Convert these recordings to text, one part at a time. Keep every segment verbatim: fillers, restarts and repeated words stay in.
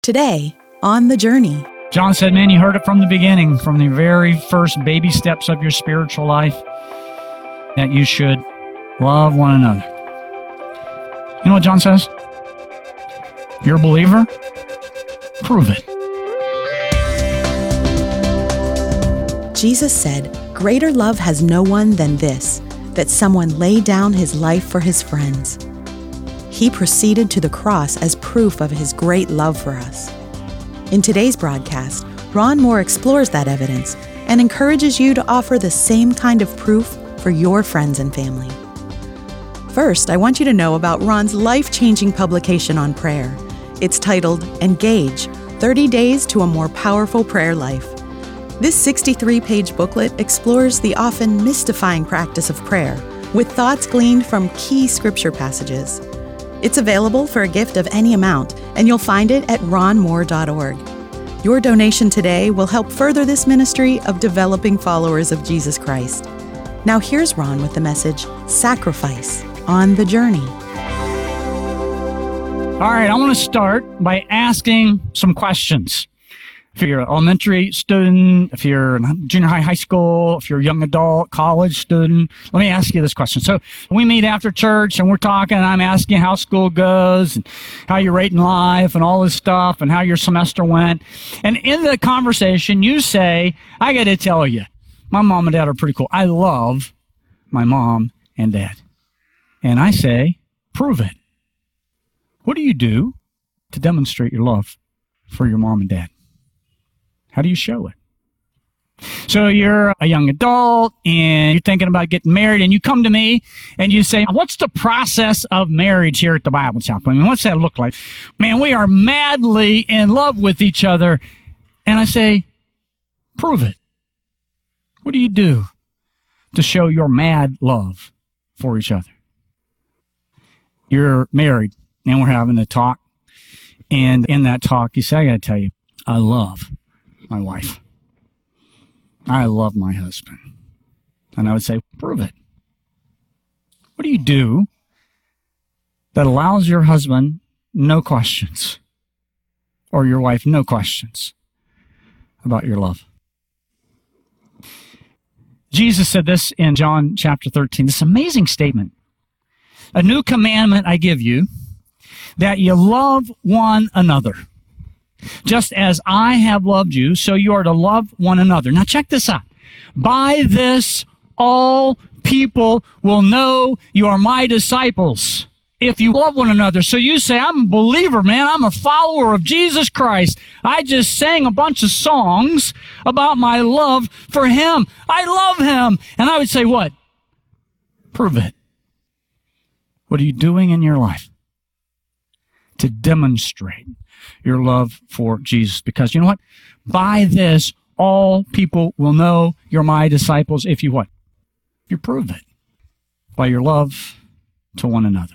Today, on The Journey. John said, man, you heard it from the beginning, from the very first baby steps of your spiritual life, that you should love one another. You know what John says? You're a believer? Prove it. Jesus said, "Greater love has no one than this, that someone lay down his life for his friends." He proceeded to the cross as proof of his great love for us. In today's broadcast, Ron Moore explores that evidence and encourages you to offer the same kind of proof for your friends and family. First, I want you to know about Ron's life-changing publication on prayer. It's titled, Engage, thirty days to a More Powerful Prayer Life. This sixty-three page booklet explores the often mystifying practice of prayer, with thoughts gleaned from key scripture passages. It's available for a gift of any amount, and you'll find it at ron moore dot org. Your donation today will help further this ministry of developing followers of Jesus Christ. Now here's Ron with the message, Sacrifice, on the Journey. All right, I want to start by asking some questions. If you're an elementary student, if you're in junior high, high school, if you're a young adult, college student, let me ask you this question. So we meet after church and we're talking, and I'm asking how school goes and how you're rating life and all this stuff and how your semester went. And in the conversation, you say, I got to tell you, my mom and dad are pretty cool. I love my mom and dad. And I say, prove it. What do you do to demonstrate your love for your mom and dad? How do you show it? So you're a young adult and you're thinking about getting married, and you come to me and you say, what's the process of marriage here at the Bible Chapel? I mean, what's that look like? Man, we are madly in love with each other. And I say, prove it. What do you do to show your mad love for each other? You're married and we're having a talk. And in that talk, you say, I got to tell you, I love my wife. I love my husband. And I would say, prove it. What do you do that allows your husband no questions, or your wife no questions about your love? Jesus said this in John chapter thirteen, this amazing statement. A new commandment I give you, that you love one another. Just as I have loved you, so you are to love one another. Now check this out. By this, all people will know you are my disciples, if you love one another. So you say, I'm a believer, man. I'm a follower of Jesus Christ. I just sang a bunch of songs about my love for him. I love him. And I would say, what? Prove it. What are you doing in your life to demonstrate your love for Jesus? Because you know what? By this, all people will know you're my disciples if you what? You prove it by your love to one another.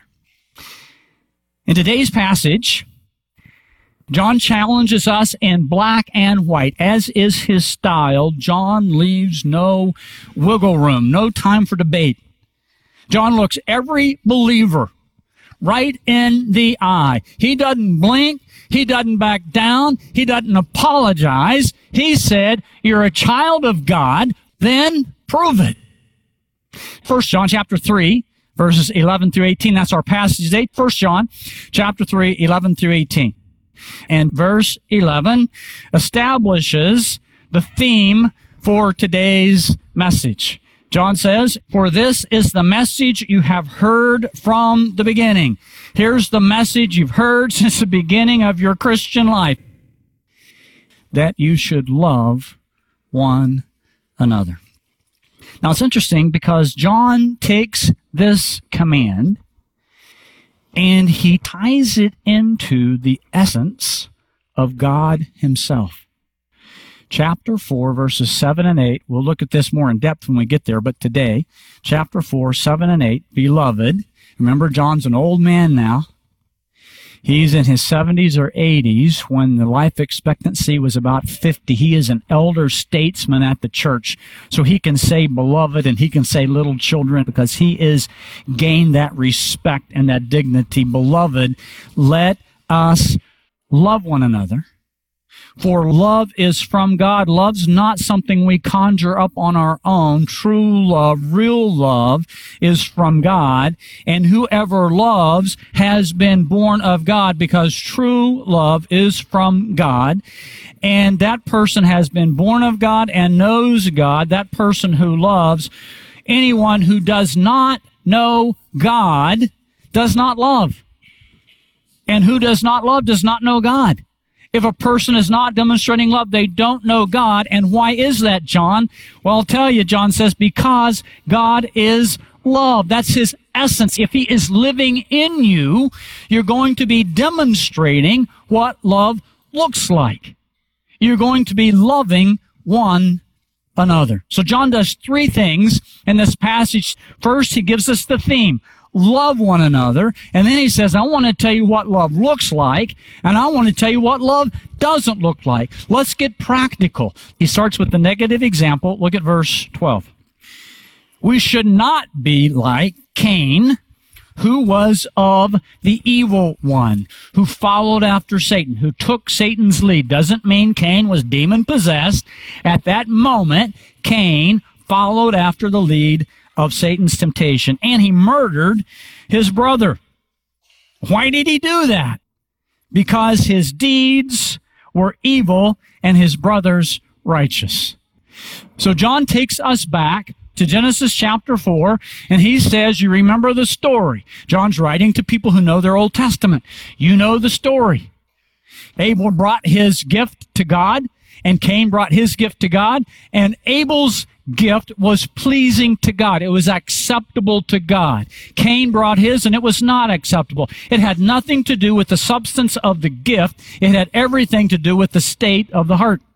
In today's passage, John challenges us in black and white. As is his style, John leaves no wiggle room, no time for debate. John looks every believer right in the eye. He doesn't blink. He doesn't back down. He doesn't apologize. He said, you're a child of God, then prove it. First John chapter three, verses eleven through eighteen. That's our passage today. First John chapter three, eleven through eighteen. And verse eleven establishes the theme for today's message. John says, for this is the message you have heard from the beginning. Here's the message you've heard since the beginning of your Christian life, that you should love one another. Now, it's interesting because John takes this command and he ties it into the essence of God himself. Chapter four, verses seven and eight. We'll look at this more in depth when we get there, but today, chapter four, seven and eight. Beloved, remember John's an old man now. He's in his seventies or eighties when the life expectancy was about fifty. He is an elder statesman at the church, so he can say beloved and he can say little children because he is gained that respect and that dignity. Beloved, let us love one another. For love is from God. Love's not something we conjure up on our own. True love, real love is from God. And whoever loves has been born of God, because true love is from God. And that person has been born of God and knows God. That person who loves, anyone who does not know God does not love. And who does not love does not know God. If a person is not demonstrating love, they don't know God. And why is that, John? Well, I'll tell you, John says, because God is love. That's his essence. If he is living in you, you're going to be demonstrating what love looks like. You're going to be loving one another. So John does three things in this passage. First, he gives us the theme. Love one another. And then he says, I want to tell you what love looks like, and I want to tell you what love doesn't look like. Let's get practical. He starts with the negative example. Look at verse twelve. We should not be like Cain, who was of the evil one, who followed after Satan, who took Satan's lead. Doesn't mean Cain was demon-possessed. At that moment, Cain followed after the lead of Satan's temptation, and he murdered his brother. Why did he do that? Because his deeds were evil and his brother's righteous. So John takes us back to Genesis chapter four, and he says, you remember the story. John's writing to people who know their Old Testament. You know the story. Abel brought his gift to God, and Cain brought his gift to God, and Abel's gift was pleasing to God. It was acceptable to God. Cain brought his, and it was not acceptable. It had nothing to do with the substance of the gift. It had everything to do with the state of the heart.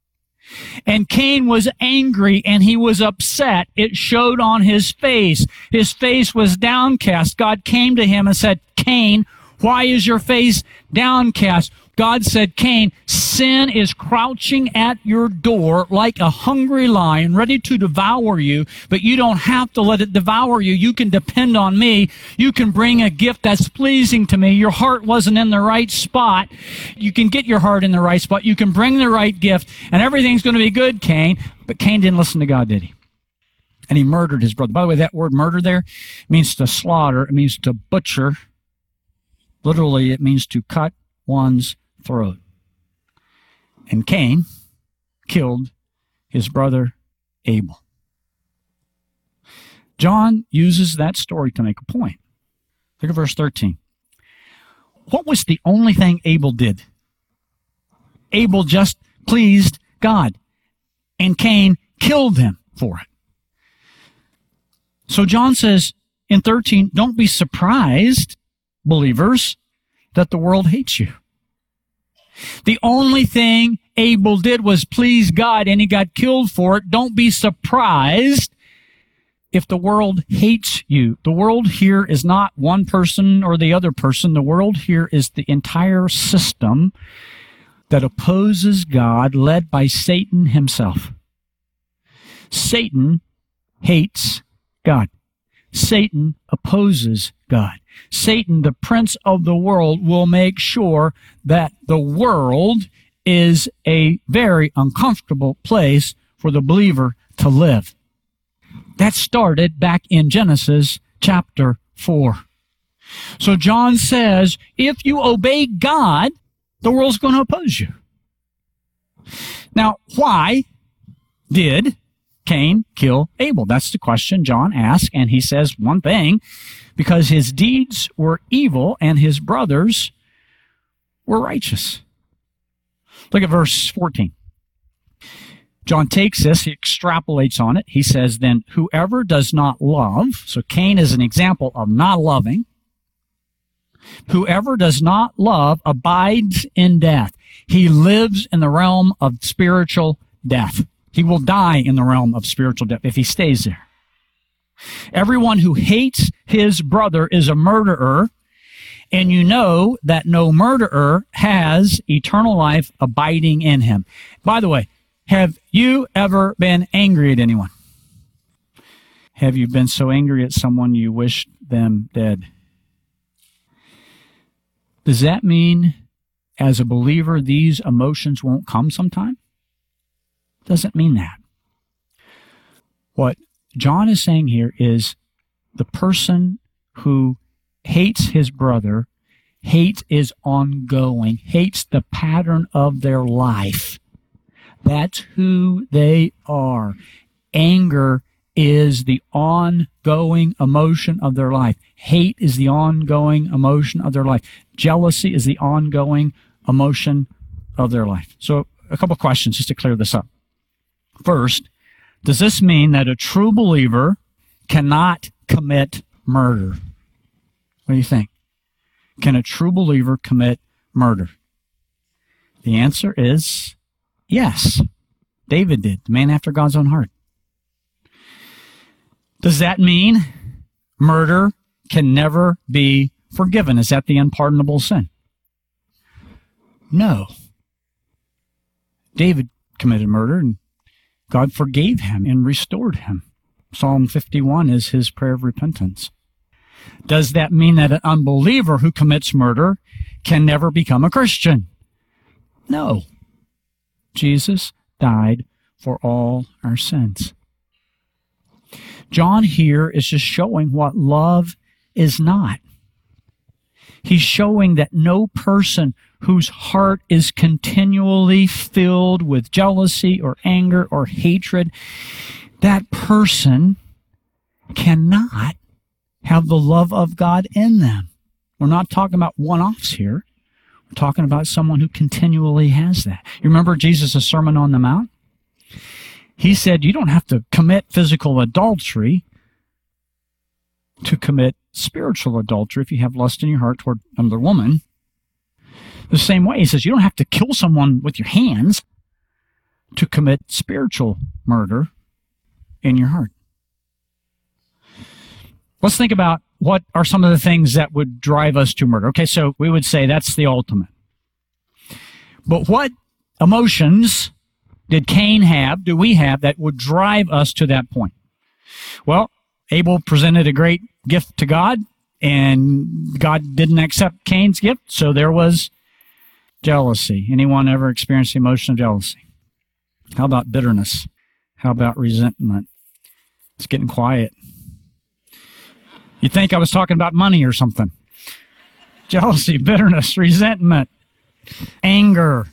And Cain was angry and he was upset. It showed on his face. His face was downcast. God came to him and said, Cain, why is your face downcast? God said, Cain, sin is crouching at your door like a hungry lion ready to devour you, but you don't have to let it devour you. You can depend on me. You can bring a gift that's pleasing to me. Your heart wasn't in the right spot. You can get your heart in the right spot. You can bring the right gift, and everything's going to be good, Cain. But Cain didn't listen to God, did he? And he murdered his brother. By the way, that word murder there means to slaughter. It means to butcher. Literally, it means to cut one's throat. And Cain killed his brother Abel. John uses that story to make a point. Look at verse thirteen. What was the only thing Abel did? Abel just pleased God, and Cain killed him for it. So John says in thirteen, don't be surprised, believers, that the world hates you. The only thing Abel did was please God, and he got killed for it. Don't be surprised if the world hates you. The world here is not one person or the other person. The world here is the entire system that opposes God, led by Satan himself. Satan hates God. Satan opposes God. Satan, the prince of the world, will make sure that the world is a very uncomfortable place for the believer to live. That started back in Genesis chapter four. So John says, if you obey God, the world's going to oppose you. Now, why did Cain kill Abel? That's the question John asks, and he says one thing, because his deeds were evil and his brothers were righteous. Look at verse fourteen. John takes this, he extrapolates on it. He says, then whoever does not love, so Cain is an example of not loving, whoever does not love abides in death. He lives in the realm of spiritual death. He will die in the realm of spiritual death if he stays there. Everyone who hates his brother is a murderer, and you know that no murderer has eternal life abiding in him. By the way, have you ever been angry at anyone? Have you been so angry at someone you wished them dead? Does that mean as a believer, these emotions won't come sometime? Doesn't mean that. What John is saying here is the person who hates his brother, hate is ongoing, hates the pattern of their life. That's who they are. Anger is the ongoing emotion of their life. Hate is the ongoing emotion of their life. Jealousy is the ongoing emotion of their life. So a couple questions just to clear this up. First, does this mean that a true believer cannot commit murder? What do you think? Can a true believer commit murder? The answer is yes. David did, the man after God's own heart. Does that mean murder can never be forgiven? Is that the unpardonable sin? No. David committed murder, and God forgave him and restored him. Psalm fifty-one is his prayer of repentance. Does that mean that an unbeliever who commits murder can never become a Christian? No. Jesus died for all our sins. John here is just showing what love is not. He's showing that no person whose heart is continually filled with jealousy or anger or hatred, that person cannot have the love of God in them. We're not talking about one-offs here. We're talking about someone who continually has that. You remember Jesus' Sermon on the Mount? He said you don't have to commit physical adultery to commit spiritual adultery if you have lust in your heart toward another woman. The same way, he says you don't have to kill someone with your hands to commit spiritual murder in your heart. Let's think about what are some of the things that would drive us to murder. Okay, so we would say that's the ultimate. But what emotions did Cain have, do we have, that would drive us to that point? Well, Abel presented a great gift to God, and God didn't accept Cain's gift, so there was jealousy. Anyone ever experienced the emotion of jealousy? How about bitterness? How about resentment? It's getting quiet. You'd think I was talking about money or something. Jealousy, bitterness, resentment, anger,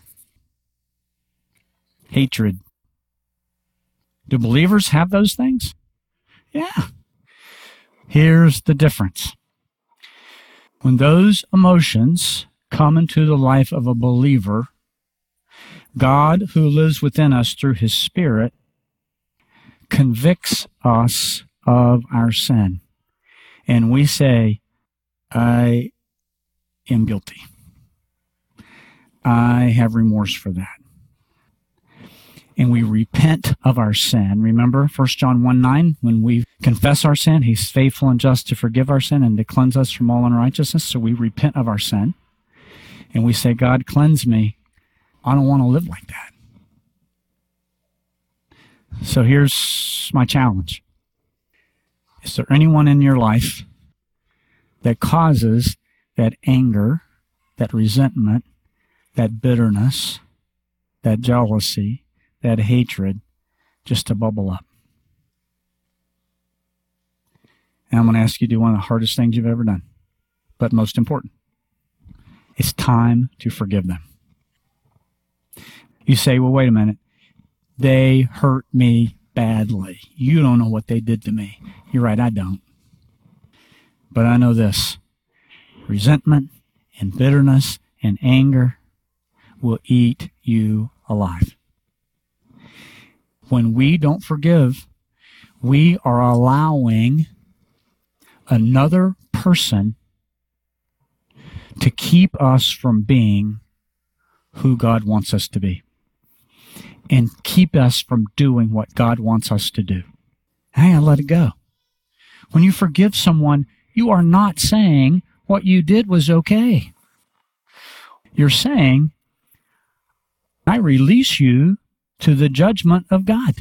hatred. Do believers have those things? Yeah. Here's the difference. When those emotions come into the life of a believer, God, who lives within us through His Spirit, convicts us of our sin. And we say, I am guilty. I have remorse for that. And we repent of our sin. Remember First John one nine, when we confess our sin, He's faithful and just to forgive our sin and to cleanse us from all unrighteousness. So we repent of our sin. And we say, God, cleanse me. I don't want to live like that. So here's my challenge. Is there anyone in your life that causes that anger, that resentment, that bitterness, that jealousy, that hatred just to bubble up? And I'm going to ask you to do one of the hardest things you've ever done, but most important. It's time to forgive them. You say, well, wait a minute. They hurt me badly. You don't know what they did to me. You're right, I don't. But I know this. Resentment and bitterness and anger will eat you alive. When we don't forgive, we are allowing another person to keep us from being who God wants us to be and keep us from doing what God wants us to do. I gotta let it go. When you forgive someone, you are not saying what you did was okay. You're saying, I release you to the judgment of God.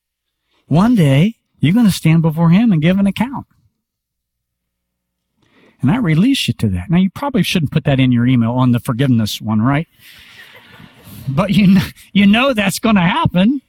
One day, you're going to stand before Him and give an account. And I release you to that. Now, you probably shouldn't put that in your email on the forgiveness one, right? But you know, you know that's going to happen.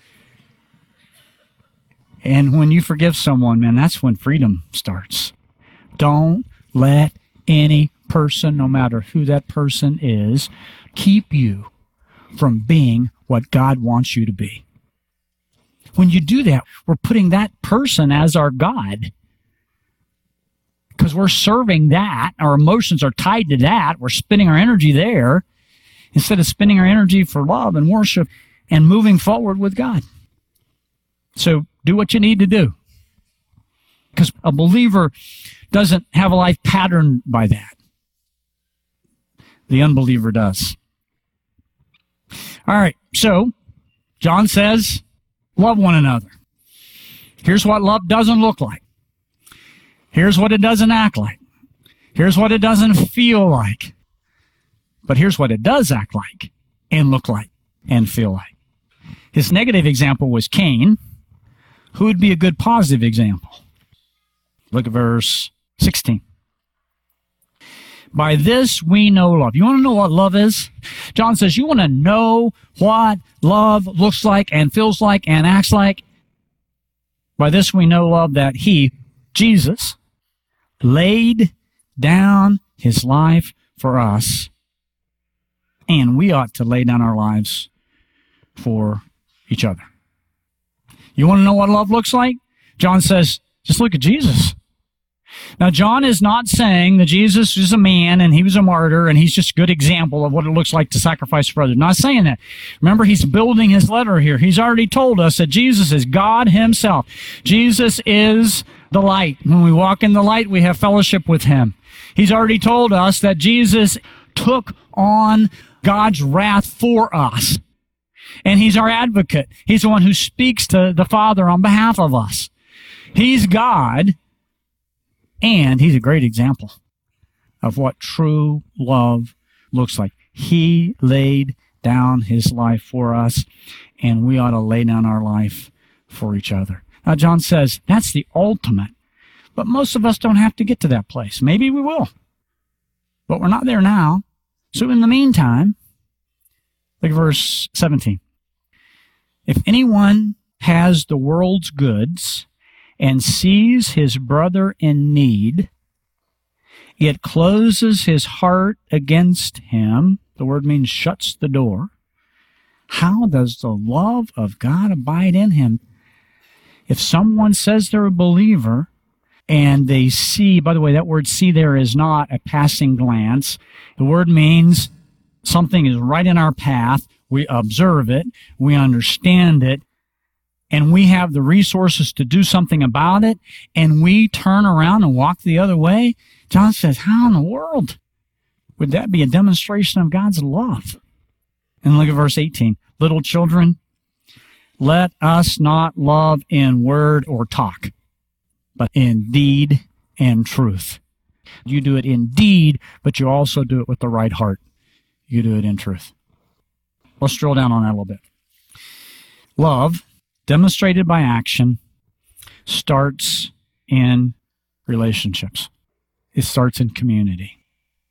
And when you forgive someone, man, that's when freedom starts. Don't let any person, no matter who that person is, keep you from being what God wants you to be. When you do that, we're putting that person as our God. Because we're serving that. Our emotions are tied to that. We're spending our energy there instead of spending our energy for love and worship and moving forward with God. So do what you need to do. Because a believer doesn't have a life patterned by that. The unbeliever does. All right, so John says, love one another. Here's what love doesn't look like. Here's what it doesn't act like. Here's what it doesn't feel like. But here's what it does act like and look like and feel like. His negative example was Cain. Who would be a good positive example? Look at verse sixteen. By this we know love. You want to know what love is? John says, you want to know what love looks like and feels like and acts like? By this we know love, that he, Jesus, laid down his life for us, and we ought to lay down our lives for each other. You want to know what love looks like? John says, just look at Jesus. Now, John is not saying that Jesus is a man and he was a martyr and he's just a good example of what it looks like to sacrifice for others. Not saying that. Remember, he's building his letter here. He's already told us that Jesus is God himself. Jesus is the light. When we walk in the light, we have fellowship with him. He's already told us that Jesus took on God's wrath for us. And he's our advocate. He's the one who speaks to the Father on behalf of us. He's God. And he's a great example of what true love looks like. He laid down his life for us, and we ought to lay down our life for each other. Now, John says that's the ultimate, but most of us don't have to get to that place. Maybe we will, but we're not there now. So in the meantime, look at verse seventeen. If anyone has the world's goods and sees his brother in need, yet closes his heart against him, the word means shuts the door, how does the love of God abide in him? If someone says they're a believer and they see, by the way, that word see there is not a passing glance. The word means something is right in our path. We observe it. We understand it. And we have the resources to do something about it, and we turn around and walk the other way. John says, how in the world would that be a demonstration of God's love? And look at verse eighteen. Little children, let us not love in word or talk, but in deed and truth. You do it in deed, but you also do it with the right heart. You do it in truth. Let's drill down on that a little bit. Love, demonstrated by action, starts in relationships. It starts in community.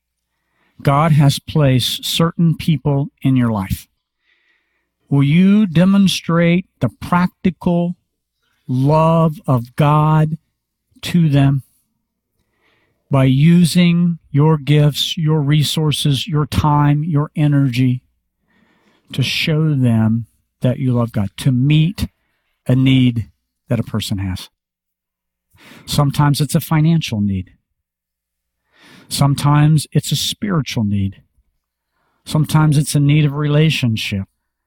God has placed certain people in your life. Will you demonstrate the practical love of God to them by using your gifts, your resources, your time, your energy to show them that you love God, to meet a need that a person has? Sometimes it's a financial need. Sometimes it's a spiritual need. Sometimes it's a need of relationship.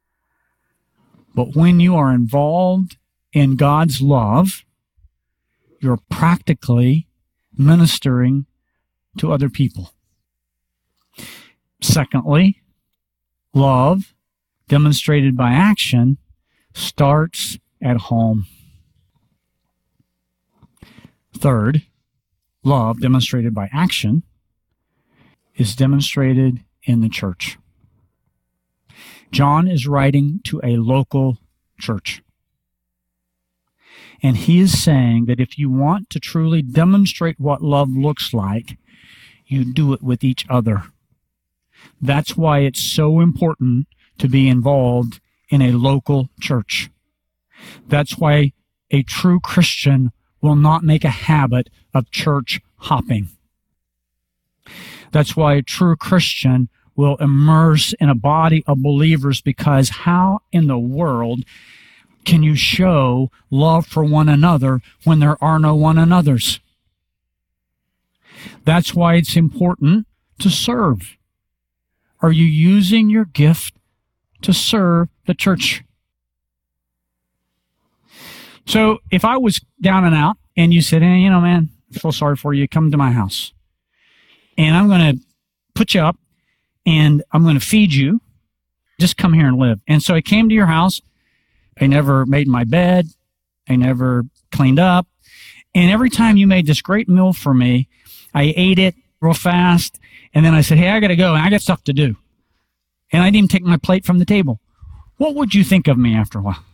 But when you are involved in God's love, you're practically ministering to other people. Secondly, love, demonstrated by action, starts at home. Third, love, demonstrated by action, is demonstrated in the church. John is writing to a local church. And he is saying that if you want to truly demonstrate what love looks like, you do it with each other. That's why it's so important to be involved in a local church. That's why a true Christian will not make a habit of church hopping. That's why a true Christian will immerse in a body of believers, because how in the world can you show love for one another when there are no one anothers? That's why it's important to serve. Are you using your gift to serve the church? So if I was down and out and you said, hey, you know, man, I feel sorry for you, come to my house. And I'm going to put you up and I'm going to feed you. Just come here and live. And so I came to your house. I never made my bed. I never cleaned up. And every time you made this great meal for me, I ate it real fast. And then I said, hey, I got to go. And I got stuff to do. And I didn't even take my plate from the table. What would you think of me after a while?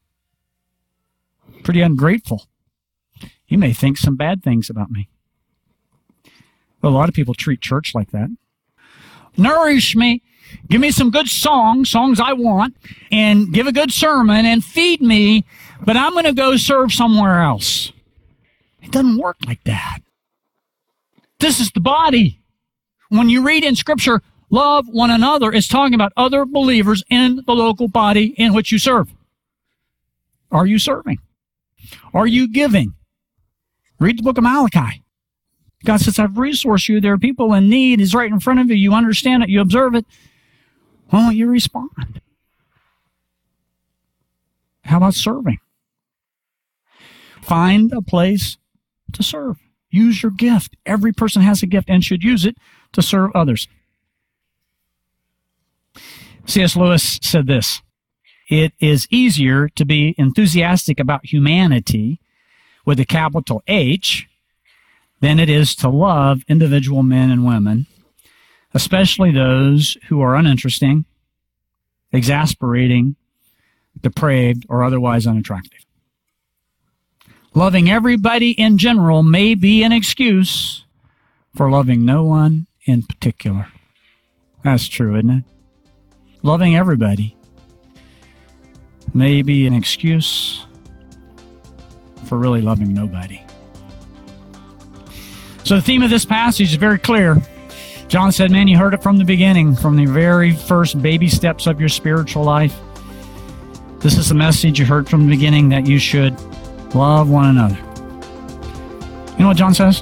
Pretty ungrateful. You may think some bad things about me. Well, a lot of people treat church like that. Nourish me. Give me some good songs, songs I want, and give a good sermon and feed me, but I'm going to go serve somewhere else. It doesn't work like that. This is the body. When you read in Scripture, love one another, it's talking about other believers in the local body in which you serve. Are you serving? Are you giving? Read the book of Malachi. God says, I've resourced you. There are people in need. It's right in front of you. You understand it. You observe it. Why don't you respond? How about serving? Find a place to serve. Use your gift. Every person has a gift and should use it to serve others. C S Lewis said this: it is easier to be enthusiastic about humanity with a capital H than it is to love individual men and women, especially those who are uninteresting, exasperating, depraved, or otherwise unattractive. Loving everybody in general may be an excuse for loving no one in particular. That's true, isn't it? Loving everybody may be an excuse for really loving nobody. So the theme of this passage is very clear. John said, man, you heard it from the beginning, from the very first baby steps of your spiritual life. This is the message you heard from the beginning, that you should love one another. You know what John says?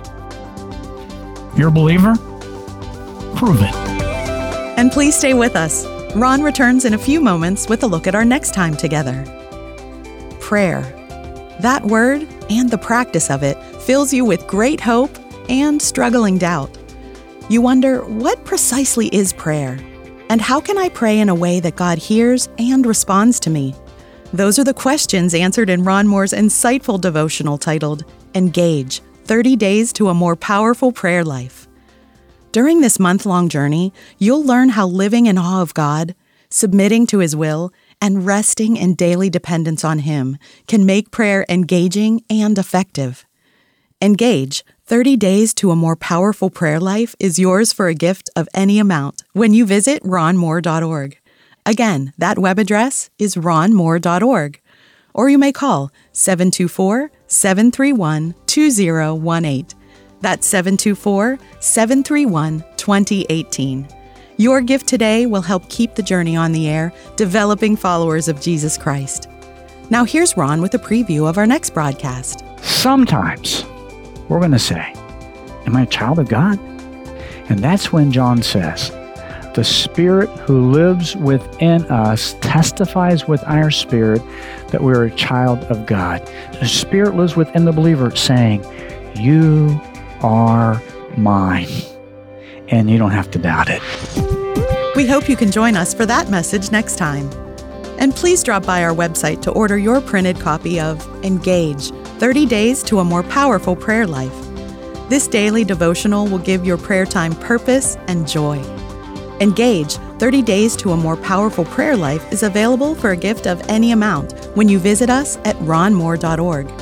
If you're a believer, prove it. And please stay with us. Ron returns in a few moments with a look at our next time together. Prayer. That word and the practice of it fills you with great hope and struggling doubt. You wonder, what precisely is prayer? And how can I pray in a way that God hears and responds to me? Those are the questions answered in Ron Moore's insightful devotional titled, Engage, thirty days to a More Powerful Prayer Life. During this month-long journey, you'll learn how living in awe of God, submitting to His will, and resting in daily dependence on Him can make prayer engaging and effective. Engage, thirty days to a More Powerful Prayer Life is yours for a gift of any amount when you visit ron moore dot org. Again, that web address is ron moore dot org. Or you may call seven two four, seven three one, two zero one eight. That's seven two four, seven three one, two zero one eight. Your gift today will help keep the journey on the air, developing followers of Jesus Christ. Now here's Ron with a preview of our next broadcast. Sometimes we're going to say, am I a child of God? And that's when John says, the Spirit who lives within us testifies with our spirit that we're a child of God. The Spirit lives within the believer saying, you are mine. And you don't have to doubt it. We hope you can join us for that message next time. And please drop by our website to order your printed copy of Engage, thirty days to a More Powerful Prayer Life. This daily devotional will give your prayer time purpose and joy. Engage, thirty days to a More Powerful Prayer Life is available for a gift of any amount when you visit us at ron moore dot org.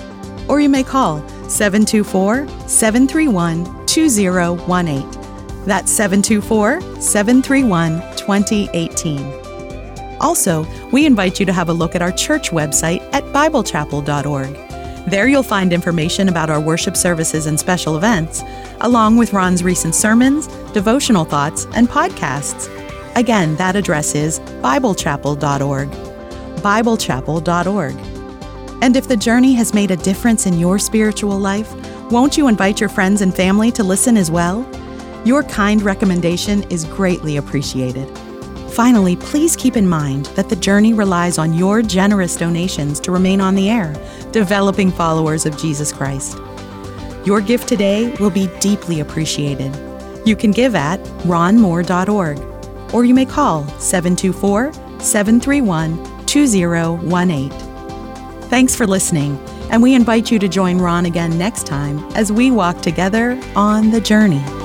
or you may call seven two four, seven three one, two zero one eight. That's seven two four, seven three one, two zero one eight. Also, we invite you to have a look at our church website at bible chapel dot org. There you'll find information about our worship services and special events, along with Ron's recent sermons, devotional thoughts, and podcasts. Again, that address is bible chapel dot org. bible chapel dot org. And if the journey has made a difference in your spiritual life, won't you invite your friends and family to listen as well? Your kind recommendation is greatly appreciated. Finally, please keep in mind that the journey relies on your generous donations to remain on the air, developing followers of Jesus Christ. Your gift today will be deeply appreciated. You can give at ron moore dot org, or you may call seven two four, seven three one, two zero one eight. Thanks for listening, and we invite you to join Ron again next time as we walk together on the journey.